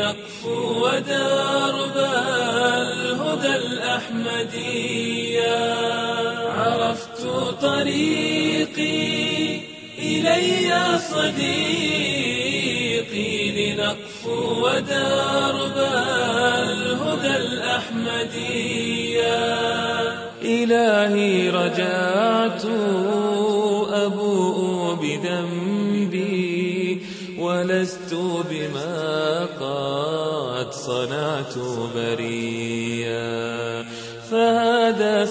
نقفو ودرب الهدى الأحمدية. عرفت طريقي إلي صديقي لنقفو ودرب الهدى الأحمدية. إلهي رجعت أبوء بذنبي ولست بما قد صنعت بريا. فهذا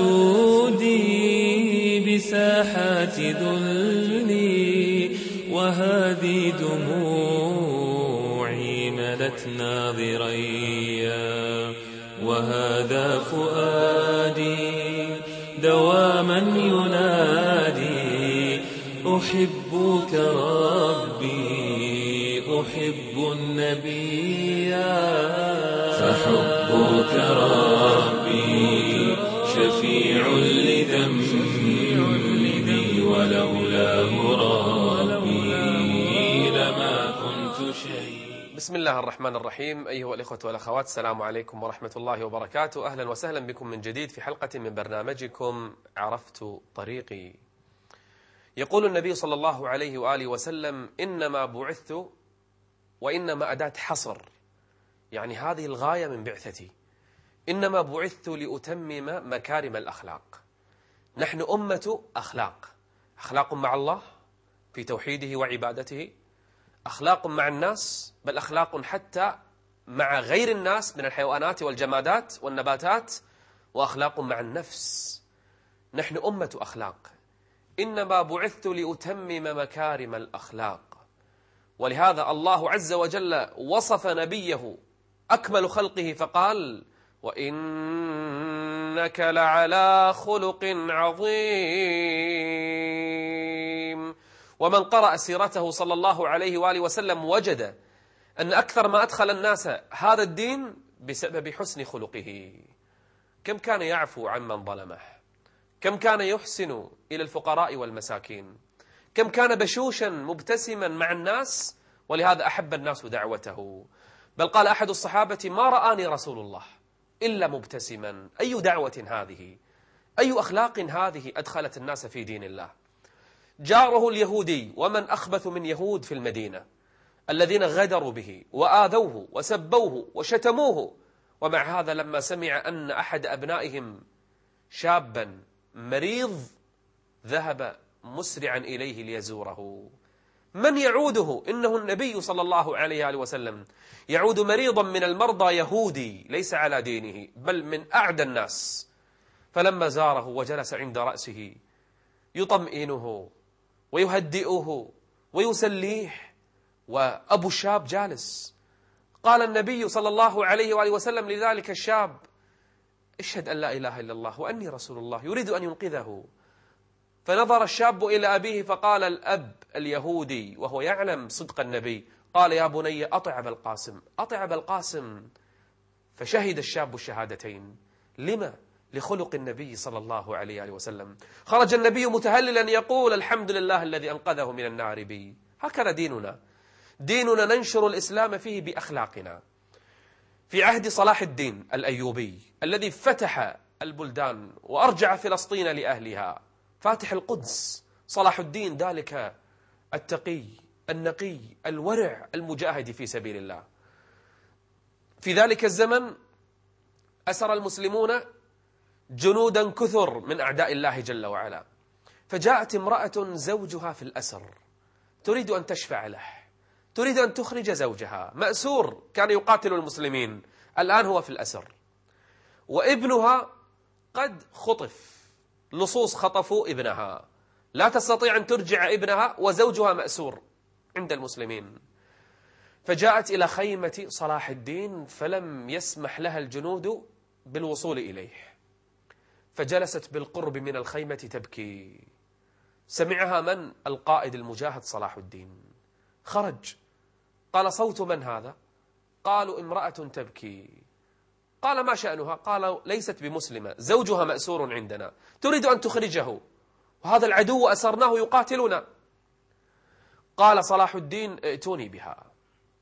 سجودي بساحات ذلي وهذه دموعي ملت ناظريا. وهذا فؤادي دواما ينادي أحبك ربي أحب النبي. فحبك ربي شفيع لذنبي ولولاه ربي لما كنت شيء. بسم الله الرحمن الرحيم. أيها الإخوة والأخوات، السلام عليكم ورحمة الله وبركاته. أهلا وسهلا بكم من جديد في حلقة من برنامجكم عرفت طريقي. يقول النبي صلى الله عليه وآله وسلم: إنما بعثت، وإنما أداة حصر، يعني هذه الغاية من بعثتي. إنما بعثت لأتمم مكارم الأخلاق. نحن أمة أخلاق، أخلاق مع الله في توحيده وعبادته، أخلاق مع الناس، بل أخلاق حتى مع غير الناس من الحيوانات والجمادات والنباتات، وأخلاق مع النفس. نحن أمة أخلاق. إنما بعثت لأتمم مكارم الأخلاق. ولهذا الله عز وجل وصف نبيه أكمل خلقه فقال: وإنك لعلى خلق عظيم. ومن قرأ سيرته صلى الله عليه وآله وسلم وجد أن أكثر ما أدخل الناس هذا الدين بسبب حسن خلقه. كم كان يعفو عمن ظلمه، كم كان يحسن إلى الفقراء والمساكين، كم كان بشوشا مبتسما مع الناس، ولهذا أحب الناس دعوته. بل قال أحد الصحابة: ما رآني رسول الله إلا مبتسما. أي دعوة هذه؟ أي أخلاق هذه أدخلت الناس في دين الله؟ جاره اليهودي، ومن أخبث من يهود في المدينة، الذين غدروا به وآذوه وسبوه وشتموه، ومع هذا لما سمع أن أحد أبنائهم شابا مريض ذهب مسرعا إليه ليزوره. من يعوده؟ إنه النبي صلى الله عليه وآله وسلم يعود مريضا من المرضى يهودي ليس على دينه، بل من أعدى الناس. فلما زاره وجلس عند رأسه يطمئنه ويهدئه ويسليه، وأبو الشاب جالس، قال النبي صلى الله عليه وآله وسلم لذلك الشاب: اشهد أن لا إله إلا الله وأني رسول الله. يريد أن ينقذه. فنظر الشاب إلى أبيه فقال الأب اليهودي وهو يعلم صدق النبي، قال: يا بني أطع أبا القاسم، أطع أبا القاسم. فشهد الشاب الشهادتين. لما؟ لخلق النبي صلى الله عليه وسلم. خرج النبي متهللا يقول: الحمد لله الذي أنقذه من النار بي. هكذا ديننا. ديننا ننشر الإسلام فيه بأخلاقنا. في عهد صلاح الدين الأيوبي الذي فتح البلدان وأرجع فلسطين لأهلها، فاتح القدس، صلاح الدين ذلك التقي النقي الورع المجاهد في سبيل الله. في ذلك الزمن أسر المسلمون جنودا كثر من أعداء الله جل وعلا. فجاءت امرأة زوجها في الأسر تريد أن تشفع له، تريد أن تخرج زوجها مأسور، كان يقاتل المسلمين، الآن هو في الأسر، وابنها قد خطف، لصوص خطفوا ابنها، لا تستطيع أن ترجع ابنها، وزوجها مأسور عند المسلمين. فجاءت إلى خيمة صلاح الدين فلم يسمح لها الجنود بالوصول إليه، فجلست بالقرب من الخيمة تبكي. سمعها من؟ القائد المجاهد صلاح الدين. خرج، قال: صوت من هذا؟ قالوا: امرأة تبكي. قال: ما شأنها؟ قال: ليست بمسلمة، زوجها مأسور عندنا، تريد أن تخرجه، وهذا العدو أسرناه يقاتلنا. قال صلاح الدين: ائتوني بها.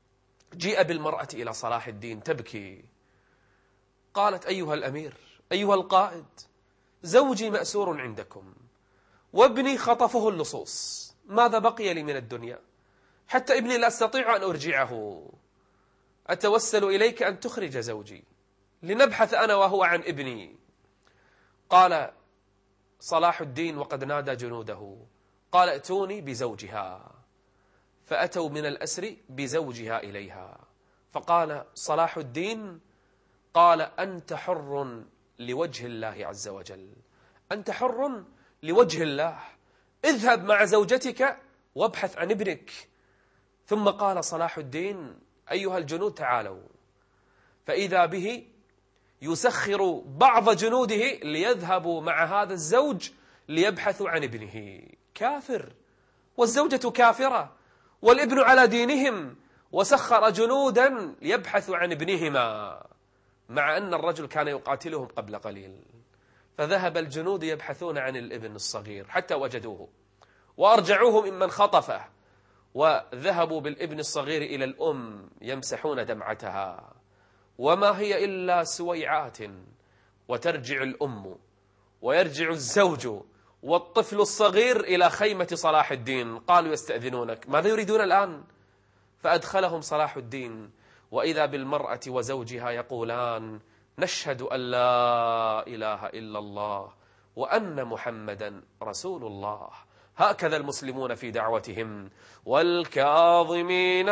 جيء بالمرأة إلى صلاح الدين تبكي. قالت: أيها الأمير، أيها القائد، زوجي مأسور عندكم، وابني خطفه اللصوص، ماذا بقي لي من الدنيا؟ حتى ابني لا أستطيع أن أرجعه، أتوسل إليك أن تخرج زوجي لنبحث أنا وهو عن ابني. قال صلاح الدين وقد نادى جنوده، قال: ائتوني بزوجها. فأتوا من الأسر بزوجها إليها. فقال صلاح الدين: قال: أنت حر لوجه الله عز وجل، أنت حر لوجه الله، اذهب مع زوجتك وابحث عن ابنك. ثم قال صلاح الدين: أيها الجنود تعالوا. فإذا به يسخر بعض جنوده ليذهبوا مع هذا الزوج ليبحثوا عن ابنه. كافر والزوجة كافرة والابن على دينهم، وسخر جنودا يبحث عن ابنهما، مع أن الرجل كان يقاتلهم قبل قليل. فذهب الجنود يبحثون عن الابن الصغير حتى وجدوه، وأرجعوه ممن خطفه، وذهبوا بالابن الصغير إلى الأم يمسحون دمعتها، وما هي إلا سويعات، وترجع الأم ويرجع الزوج والطفل الصغير إلى خيمة صلاح الدين. قالوا: يستأذنونك، ماذا يريدون الآن؟ فأدخلهم صلاح الدين، وإذا بالمرأة وزوجها يقولان: نشهد أن لا إله إلا الله وأن محمدا رسول الله. هكذا المسلمون في دعوتهم. والكاظمين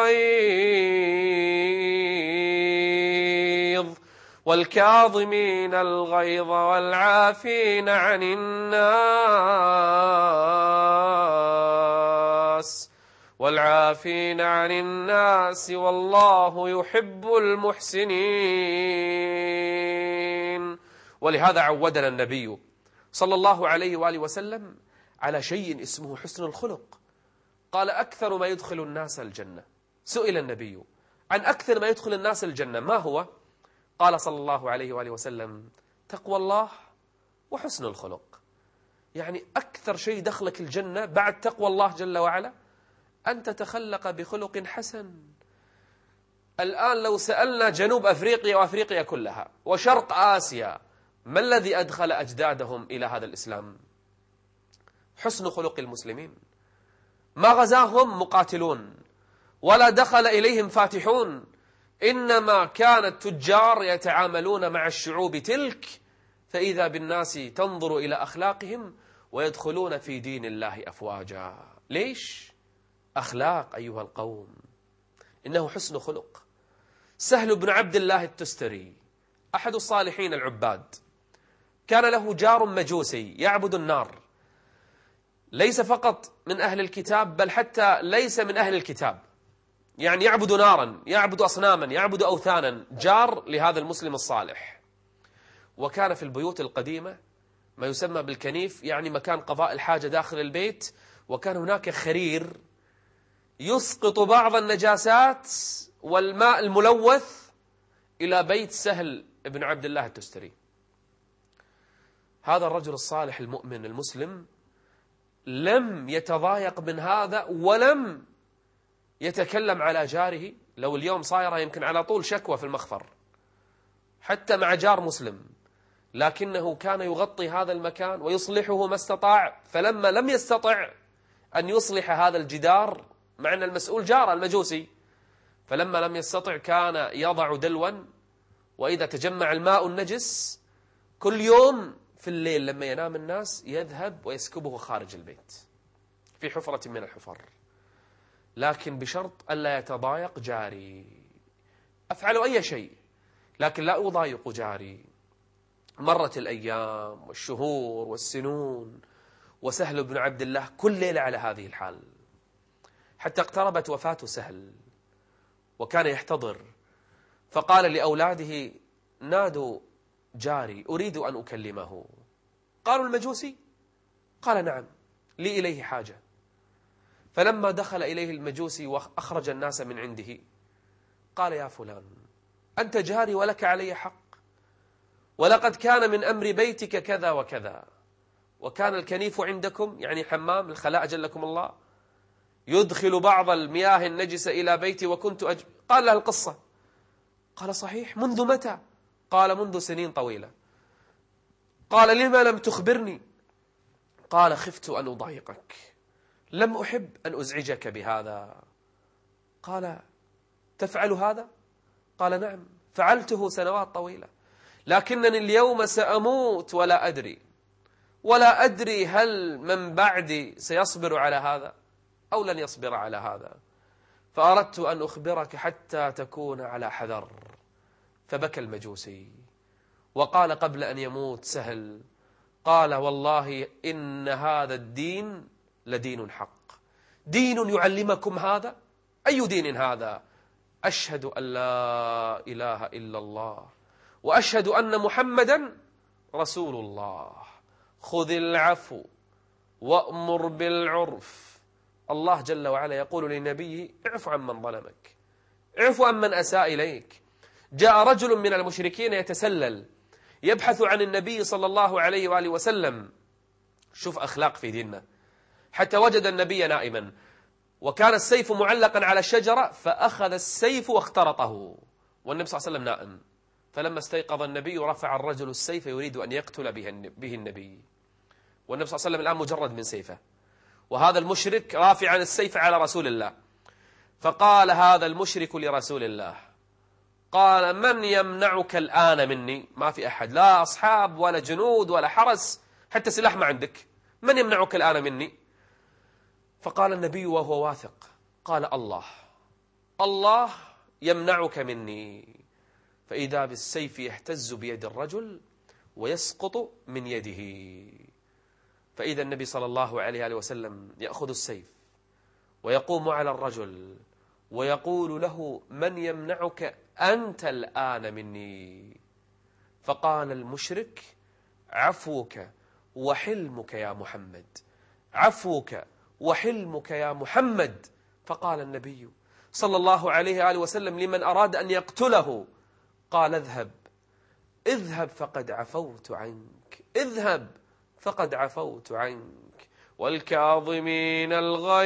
الغيظ والعافين عن الناس والله يحب المحسنين. ولهذا عودنا النبي صلى الله عليه وآله وسلم على شيء اسمه حسن الخلق. قال: أكثر ما يدخل الناس الجنة. سئل النبي عن أكثر ما يدخل الناس الجنة، ما هو؟ قال صلى الله عليه وآله وسلم: تقوى الله وحسن الخلق. يعني أكثر شيء دخلك الجنة بعد تقوى الله جل وعلا أن تتخلق بخلق حسن. الآن لو سألنا جنوب أفريقيا وأفريقيا كلها وشرق آسيا، ما الذي أدخل أجدادهم إلى هذا الإسلام؟ حسن خلق المسلمين. ما غزاهم مقاتلون، ولا دخل إليهم فاتحون، إنما كان التجار يتعاملون مع الشعوب تلك، فإذا بالناس تنظر إلى أخلاقهم ويدخلون في دين الله أفواجا. ليش؟ أخلاق أيها القوم، إنه حسن خلق. سهل بن عبد الله التستري أحد الصالحين العباد، كان له جار مجوسي يعبد النار، ليس فقط من أهل الكتاب بل حتى ليس من أهل الكتاب، يعني يعبد نارا، يعبد أصناما، يعبد أوثانا، جار لهذا المسلم الصالح. وكان في البيوت القديمة ما يسمى بالكنيف، يعني مكان قضاء الحاجة داخل البيت، وكان هناك خرير يسقط بعض النجاسات والماء الملوث إلى بيت سهل بن عبد الله التستري. هذا الرجل الصالح المؤمن المسلم لم يتضايق من هذا، ولم يتكلم على جاره. لو اليوم صايرة يمكن على طول شكوى في المخفر حتى مع جار مسلم، لكنه كان يغطي هذا المكان ويصلحه ما استطاع. فلما لم يستطع أن يصلح هذا الجدار، مع أن المسؤول جار المجوسي، فلما لم يستطع كان يضع دلوا، وإذا تجمع الماء النجس كل يوم في الليل لما ينام الناس يذهب ويسكبه خارج البيت في حفرة من الحفر، لكن بشرط ألا يتضايق جاري. أفعل أي شيء لكن لا أضايق جاري. مرت الأيام والشهور والسنون، وسهل بن عبد الله كل ليلة على هذه الحال، حتى اقتربت وفاة سهل وكان يحتضر، فقال لأولاده: نادوا جاري أريد أن أكلمه. قالوا: المجوسي؟ قال: نعم، لي إليه حاجة. فلما دخل إليه المجوسي وأخرج الناس من عنده، قال: يا فلان، أنت جاري ولك علي حق، ولقد كان من أمر بيتك كذا وكذا، وكان الكنيف عندكم، يعني حمام الخلاء جلكم الله، يدخل بعض المياه النجسة إلى بيتي وكنت قال له القصة. قال صحيح، منذ متى؟ قال منذ سنين طويلة. قال لما لم تخبرني؟ قال خفت أن أضايقك، لم أحب أن أزعجك بهذا. قال تفعل هذا؟ قال نعم، فعلته سنوات طويلة، لكنني اليوم سأموت ولا أدري هل من بعدي سيصبر على هذا أو لن يصبر على هذا، فأردت أن أخبرك حتى تكون على حذر. فبكى المجوسي وقال قبل أن يموت سهل، قال والله إن هذا الدين لدين حق، دين يعلمكم هذا. أي دين هذا؟ أشهد أن لا إله إلا الله وأشهد أن محمدا رسول الله. خذ العفو وأمر بالعرف. الله جل وعلا يقول لنبيه اعف عن من ظلمك، اعف عن من أساء إليك. جاء رجل من المشركين يتسلل يبحث عن النبي صلى الله عليه وآله وسلم. شوف أخلاق في ديننا. حتى وجد النبي نائما وكان السيف معلقا على الشجرة، فأخذ السيف واخترطه والنبي صلى الله عليه وسلم نائم. فلما استيقظ النبي رفع الرجل السيف يريد أن يقتل به النبي، والنبي صلى الله عليه وسلم الآن مجرد من سيفه، وهذا المشرك رافعا السيف على رسول الله. فقال هذا المشرك لرسول الله، قال من يمنعك الآن مني؟ ما في أحد، لا أصحاب ولا جنود ولا حرس، حتى سلاح ما عندك، من يمنعك الآن مني؟ فقال النبي وهو واثق، قال الله يمنعك مني. فإذا بالسيف يهتز بيد الرجل ويسقط من يده. فإذا النبي صلى الله عليه وسلم يأخذ السيف ويقوم على الرجل ويقول له من يمنعك أنت الآن مني؟ فقال المشرك عفوك وحلمك يا محمد، عفوك وحلمك يا محمد. فقال النبي صلى الله عليه وآله وسلم لمن أراد أن يقتله، قال اذهب فقد عفوت عنك، اذهب فقد عفوت عنك. والكاظمين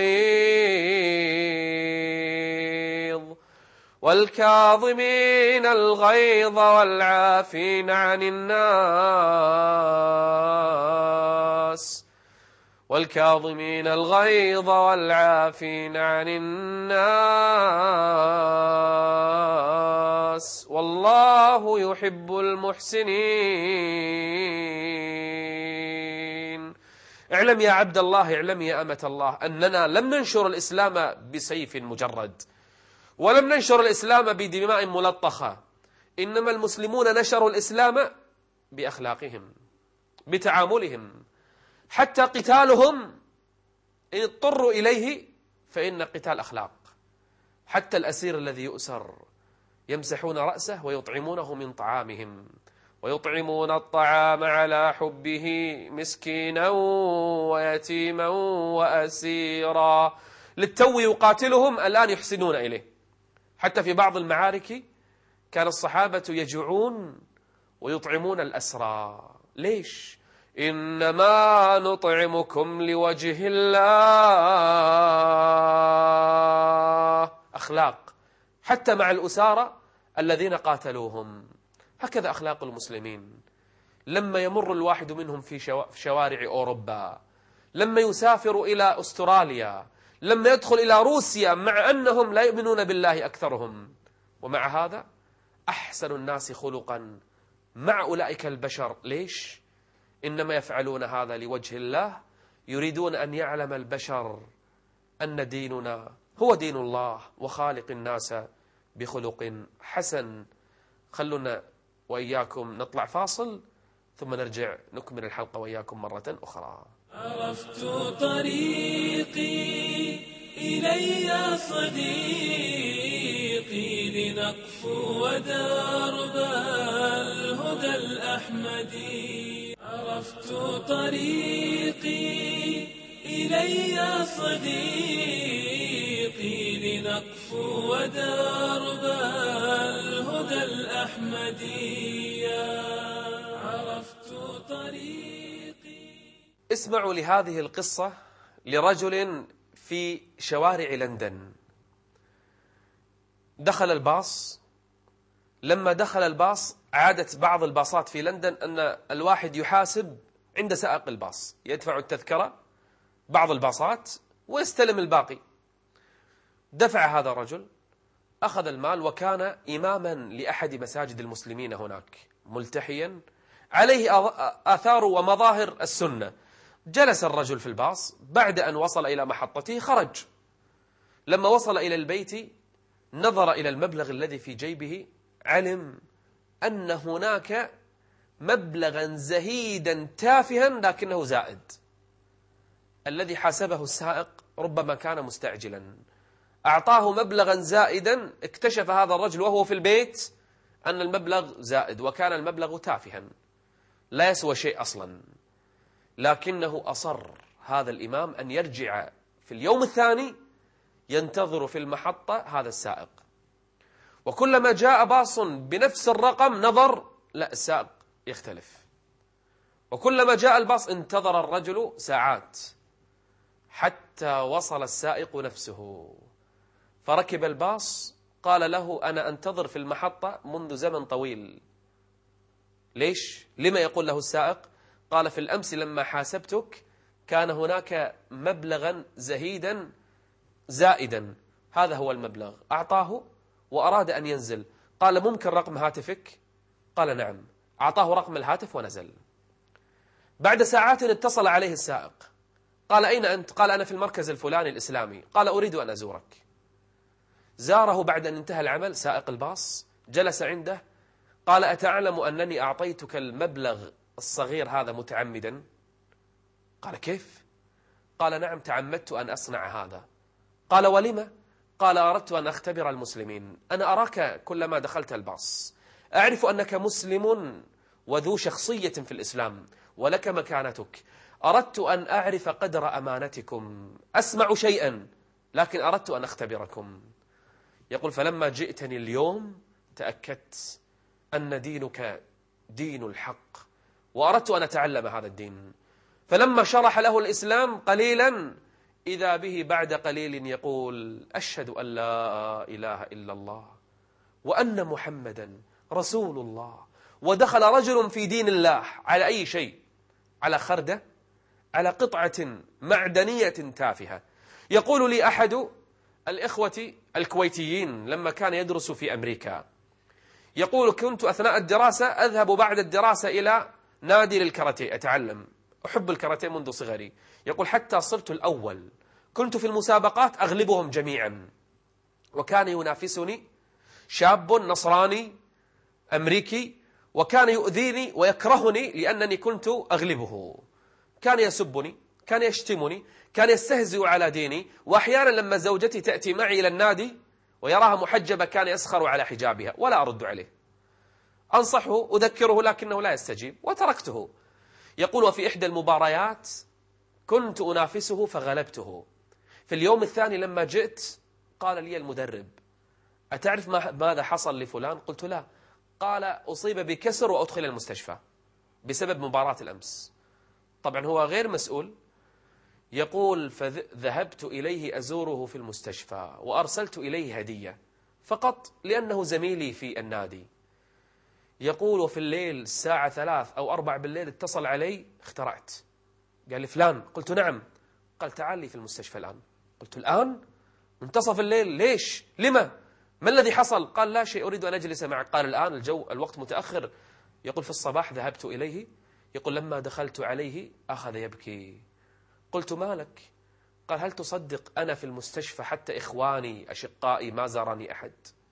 الغيظ والعافين عن الناس، والكاظمين الغيظ والعافين عن الناس والله يحب المحسنين. اعلم يا عبد الله، اعلم يا أمة الله، أننا لم ننشر الإسلام بسيف مجرد، ولم ننشر الإسلام بدماء ملطخة، إنما المسلمون نشروا الإسلام بأخلاقهم، بتعاملهم، حتى قتالهم إن اضطروا إليه فإن قتال أخلاق. حتى الأسير الذي يؤسر يمسحون رأسه ويطعمونه من طعامهم، ويطعمون الطعام على حبه مسكينا ويتيما وأسيرا. للتو يقاتلهم، الآن يحسنون إليه. حتى في بعض المعارك كان الصحابة يجوعون ويطعمون الأسرى. ليش؟ إنما نطعمكم لوجه الله. أخلاق حتى مع الأسارى الذين قاتلوهم. هكذا أخلاق المسلمين. لما يمر الواحد منهم في شوارع أوروبا، لما يسافر إلى أستراليا، لما يدخل إلى روسيا، مع أنهم لا يؤمنون بالله أكثرهم، ومع هذا أحسن الناس خلقا مع أولئك البشر. ليش؟ إنما يفعلون هذا لوجه الله، يريدون أن يعلم البشر أن ديننا هو دين الله وخالق الناس بخلق حسن. خلونا وإياكم نطلع فاصل ثم نرجع نكمل الحلقة وإياكم مرة أخرى. عرفت طريقي إلي صديقي، لنقفو ودرب الهدى الأحمدي. عرفت طريقي إلي صديقي، لنقفو ودرب الهدى الأحمدي. عرفت طريقي. اسمعوا لهذه القصة لرجل في شوارع لندن. دخل الباص، لما دخل الباص عادت بعض الباصات في لندن أن الواحد يحاسب عند سائق الباص، يدفع التذكرة بعض الباصات ويستلم الباقي. دفع هذا الرجل، أخذ المال، وكان إماما لأحد مساجد المسلمين هناك، ملتحيا عليه آثار ومظاهر السنة. جلس الرجل في الباص، بعد أن وصل إلى محطته خرج. لما وصل إلى البيت نظر إلى المبلغ الذي في جيبه، علم أن هناك مبلغا زهيدا تافها لكنه زائد. الذي حاسبه السائق ربما كان مستعجلا، أعطاه مبلغا زائدا. اكتشف هذا الرجل وهو في البيت أن المبلغ زائد، وكان المبلغ تافها لا يسوى شيء أصلا. لكنه أصر هذا الإمام أن يرجع في اليوم الثاني ينتظر في المحطة هذا السائق، وكلما جاء باص بنفس الرقم نظر، لا، السائق يختلف. وكلما جاء الباص انتظر الرجل ساعات حتى وصل السائق نفسه، فركب الباص. قال له: أنا أنتظر في المحطة منذ زمن طويل. ليش؟ لما يقول له السائق؟ قال: في الأمس لما حاسبتك كان هناك مبلغا زهيدا زائدا، هذا هو المبلغ. أعطاه وأراد أن ينزل. قال: ممكن رقم هاتفك؟ قال: نعم. أعطاه رقم الهاتف ونزل. بعد ساعات اتصل عليه السائق. قال: أين أنت؟ قال: أنا في المركز الفلاني الإسلامي. قال: أريد أن أزورك. زاره بعد أن انتهى العمل سائق الباص، جلس عنده. قال: أتعلم أنني أعطيتك المبلغ الصغير هذا متعمدا؟ قال: كيف؟ قال: نعم، تعمدت أن أصنع هذا. قال: ولم؟ قال: أردت أن أختبر المسلمين. أنا أراك كلما دخلت الباص أعرف أنك مسلم وذو شخصية في الإسلام ولك مكانتك. أردت أن أعرف قدر أمانتكم. أسمع شيئا لكن أردت أن أختبركم. يقول: فلما جئتني اليوم تأكدت أن دينك دين الحق، وأردت أن أتعلم هذا الدين. فلما شرح له الإسلام قليلا إذا به بعد قليل يقول: أشهد أن لا إله إلا الله وأن محمدا رسول الله. ودخل رجل في دين الله على أي شيء؟ على خردة، على قطعة معدنية تافهة. يقول لي أحد الإخوة الكويتيين لما كان يدرس في أمريكا، يقول: كنت أثناء الدراسة أذهب بعد الدراسة إلى نادي للكاراتيه أتعلم. أحب الكاراتيه منذ صغري. يقول: حتى صرت الأول، كنت في المسابقات أغلبهم جميعا. وكان ينافسني شاب نصراني أمريكي، وكان يؤذيني ويكرهني لأنني كنت أغلبه. كان يسبني، كان يشتمني، كان يستهزئ على ديني. وأحيانا لما زوجتي تأتي معي إلى النادي ويراها محجبة كان يسخر على حجابها ولا أرد عليه. أنصحه أذكره لكنه لا يستجيب وتركته. يقول: وفي إحدى المباريات كنت أنافسه فغلبته. في اليوم الثاني لما جئت قال لي المدرب: أتعرف ماذا حصل لفلان؟ قلت: لا. قال: أصيب بكسر وأدخل المستشفى بسبب مباراة الأمس. طبعا هو غير مسؤول. يقول: فذهبت إليه أزوره في المستشفى وأرسلت إليه هدية فقط لأنه زميلي في النادي. يقول: وفي الليل الساعة 3 أو 4 بالليل اتصل علي، اخترعت، قال لي: فلان. قلت: نعم. قال: تعال لي في المستشفى الآن. قلت: الآن؟ منتصف الليل؟ ليش؟ لما؟ ما الذي حصل؟ قال: لا شيء، أريد أن أجلس معك. قال: الآن؟ الوقت متأخر. يقول: في الصباح ذهبت إليه. يقول: لما دخلت عليه أخذ يبكي. قلت: مالك؟ قال: هل تصدق أنا في المستشفى حتى إخواني أشقائي ما زارني أحد.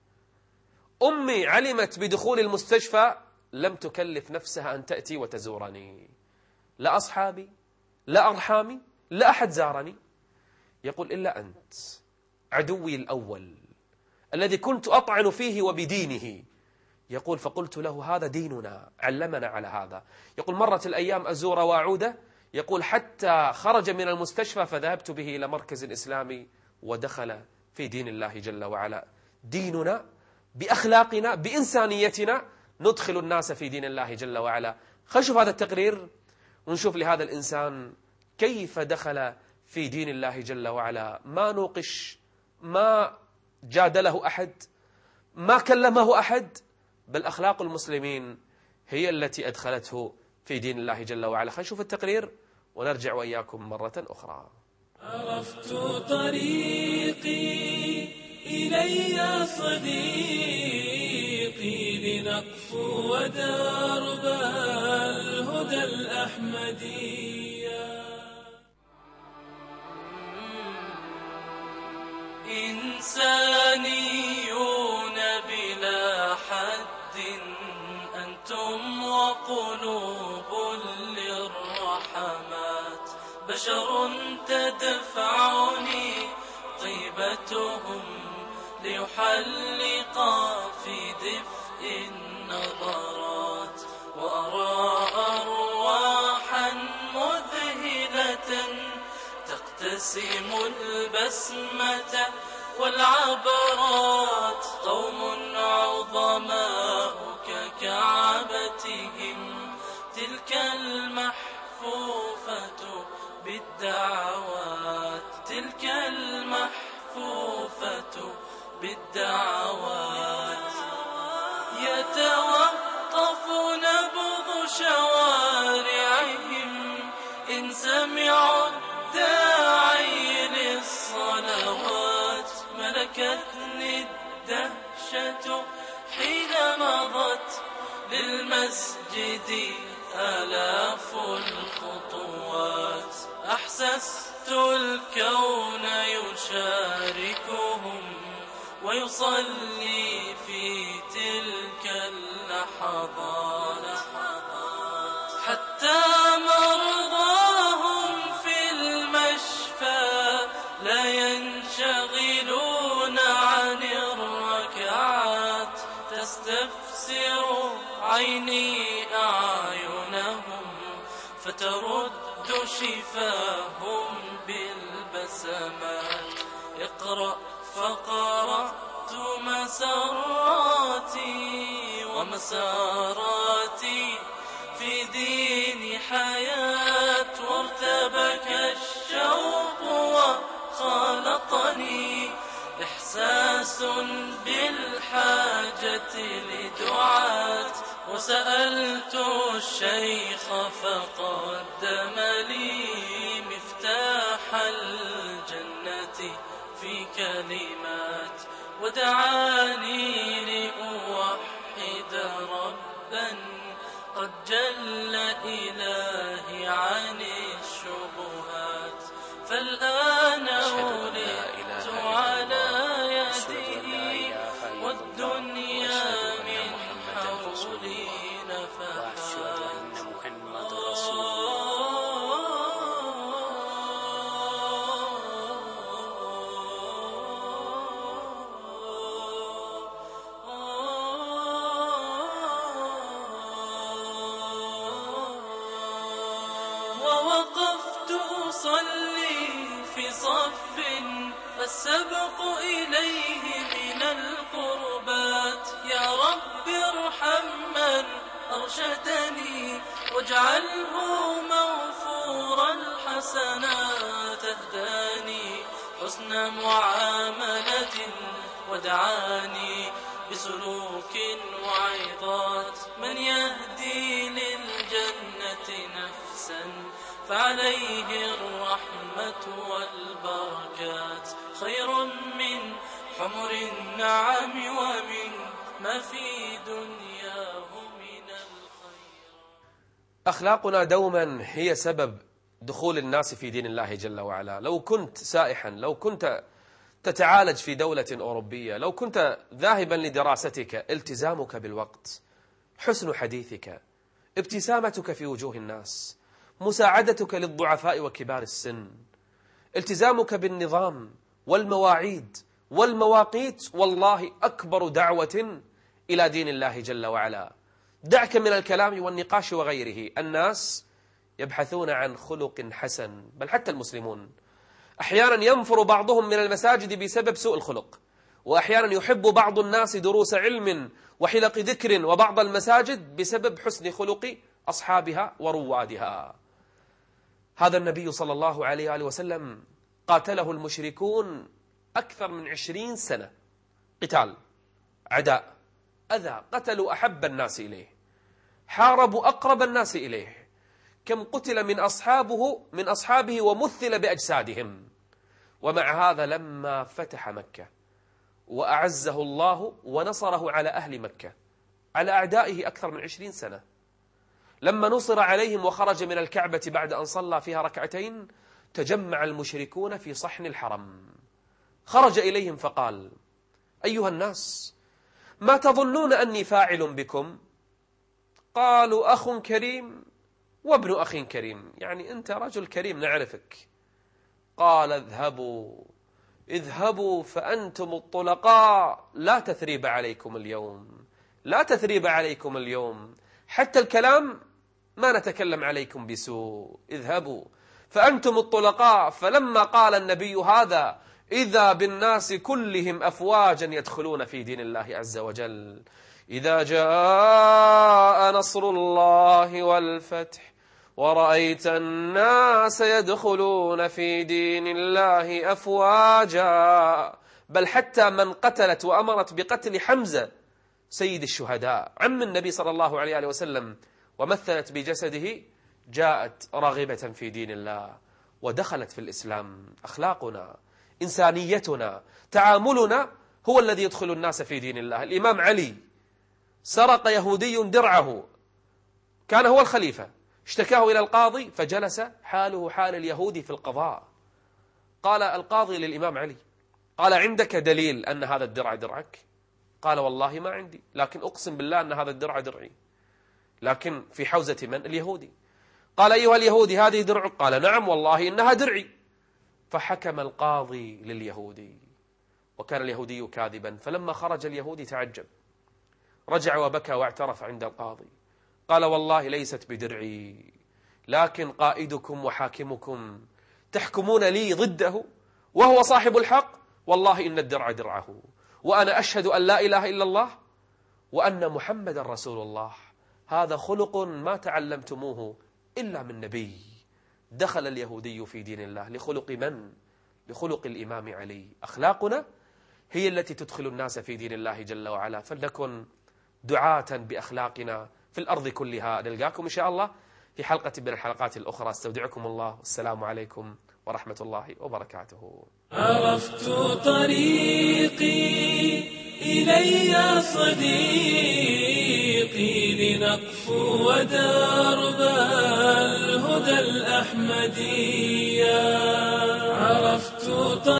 أمي علمت بدخول المستشفى لم تكلف نفسها أن تأتي وتزورني، لا أصحابي لا أرحامي لا أحد زارني. يقول: إلا أنت عدوي الأول الذي كنت أطعن فيه وبدينه. يقول: فقلت له: هذا ديننا، علمنا على هذا. يقول: مرت الأيام أزور وأعوده. يقول: حتى خرج من المستشفى فذهبت به إلى مركز إسلامي ودخل في دين الله جل وعلا. ديننا بأخلاقنا بإنسانيتنا ندخل الناس في دين الله جل وعلا. خلينا نشوف هذا التقرير ونشوف لهذا الإنسان كيف دخل في دين الله جل وعلا، ما نوقش، ما جادله أحد، ما كلمه أحد، بل أخلاق المسلمين هي التي أدخلته في دين الله جل وعلا. خلينا نشوف التقرير ونرجع وإياكم مرة أخرى. عرفت طريقي إلي صديقي، لنقفو ودرب الهدى الأحمدية. إنسانيون بلا حد أنتم، وقلوب للرحمات، بشر تدفعني طيبتهم ليحلقا في دفء النظرات، وأرى أرواحا مذهلة تقتسم البسمة والعبرات، قوم عظماء ككعبتهم، تلك المحفوفة بالدعوات، تلك المحفوفة بالدعوات. يتوقف نبض شوارعهم إن سمعوا الداعي للصلوات، ملكتني الدهشة حين مضت للمسجد آلاف الخطوات، أحسست الكون يشاركهم ويصلي في تلك اللحظات، حتى مرضاهم في المشفى لا ينشغلون عن الركعات، تستفسر عيني أعينهم فترد شفاهم بالبسمات. اقرأ فقرأت مساراتي ومساراتي في دين حياة، وارتبك الشوق وخالطني إحساس بالحاجة لدعاة، وسألت الشيخ فقدم لي مفتاح الجنة في كلمات، ودعاني لأوحد ربا قد جل إلهي عن الشبهات، فالآن ولدت على يده والدنيا من حولي نفحات. ووقفت أصلي في صف السبق إليه من القربات، يا رب ارحم من أرشدني واجعله موفور الحسنات، اهداني حسن معاملة ودعاني بسلوك وعظات، من يهدي للجنة نفسا فعليه الرحمة والبركات، خير من حمر النعم ومن ما في دنياه من الخير. أخلاقنا دوما هي سبب دخول الناس في دين الله جل وعلا. لو كنت سائحا، لو كنت تتعالج في دولة أوروبية، لو كنت ذاهبا لدراستك، التزامك بالوقت، حسن حديثك، ابتسامتك في وجوه الناس، مساعدتك للضعفاء وكبار السن، التزامك بالنظام والمواعيد والمواقيت، والله أكبر دعوة إلى دين الله جل وعلا. دعك من الكلام والنقاش وغيره. الناس يبحثون عن خلق حسن، بل حتى المسلمون أحيانا ينفر بعضهم من المساجد بسبب سوء الخلق، وأحيانا يحب بعض الناس دروس علم وحلق ذكر وبعض المساجد بسبب حسن خلق أصحابها وروادها. هذا النبي صلى الله عليه وآله وسلم قاتله المشركون أكثر من 20 سنة، قتال، عداء، أذى، قتلوا أحب الناس إليه، حاربوا أقرب الناس إليه، كم قتل من أصحابه ومثل بأجسادهم. ومع هذا لما فتح مكة وأعزه الله ونصره على أهل مكة على أعدائه أكثر من 20 سنة، لما نصر عليهم وخرج من الكعبة بعد أن صلى فيها ركعتين، تجمع المشركون في صحن الحرم، خرج إليهم فقال: أيها الناس، ما تظنون أني فاعل بكم؟ قالوا: أخ كريم وابن أخ كريم، يعني أنت رجل كريم نعرفك. قال: اذهبوا فأنتم الطلقاء، لا تثريب عليكم اليوم، لا تثريب عليكم اليوم، حتى الكلام ما نتكلم عليكم بسوء، اذهبوا فأنتم الطلقاء. فلما قال النبي هذا إذا بالناس كلهم أفواجا يدخلون في دين الله عز وجل. إذا جاء نصر الله والفتح ورأيت الناس يدخلون في دين الله أفواجا. بل حتى من قتلت وأمرت بقتل حمزة سيد الشهداء عم النبي صلى الله عليه وسلم ومثلت بجسده، جاءت راغبة في دين الله ودخلت في الإسلام. أخلاقنا، إنسانيتنا، تعاملنا هو الذي يدخل الناس في دين الله. الإمام علي سرق يهودي درعه، كان هو الخليفة، اشتكاه إلى القاضي فجلس حاله حال اليهودي في القضاء. قال القاضي للإمام علي: قال: عندك دليل أن هذا الدرع درعك؟ قال: والله ما عندي، لكن أقسم بالله أن هذا الدرع درعي، لكن في حوزة من؟ اليهودي. قال: أيها اليهودي، هذه درعك؟ قال: نعم والله إنها درعي. فحكم القاضي لليهودي، وكان اليهودي كاذبا. فلما خرج اليهودي تعجب، رجع وبكى واعترف عند القاضي، قال: والله ليست بدرعي، لكن قائدكم وحاكمكم تحكمون لي ضده وهو صاحب الحق، والله إن الدرع درعه، وأنا أشهد أن لا إله إلا الله وأن محمد رسول الله. هذا خلق ما تعلمتموه إلا من نبي. دخل اليهودي في دين الله لخلق من؟ لخلق الإمام علي. أخلاقنا هي التي تدخل الناس في دين الله جل وعلا. فلنكن دعاة بأخلاقنا في الأرض كلها. نلقاكم إن شاء الله في حلقة من الحلقات الأخرى. استودعكم الله، والسلام عليكم ورحمة الله وبركاته. عرفت طريقي إلي صديقي، لنقفو ودرب الهدى الأحمدي. عرفت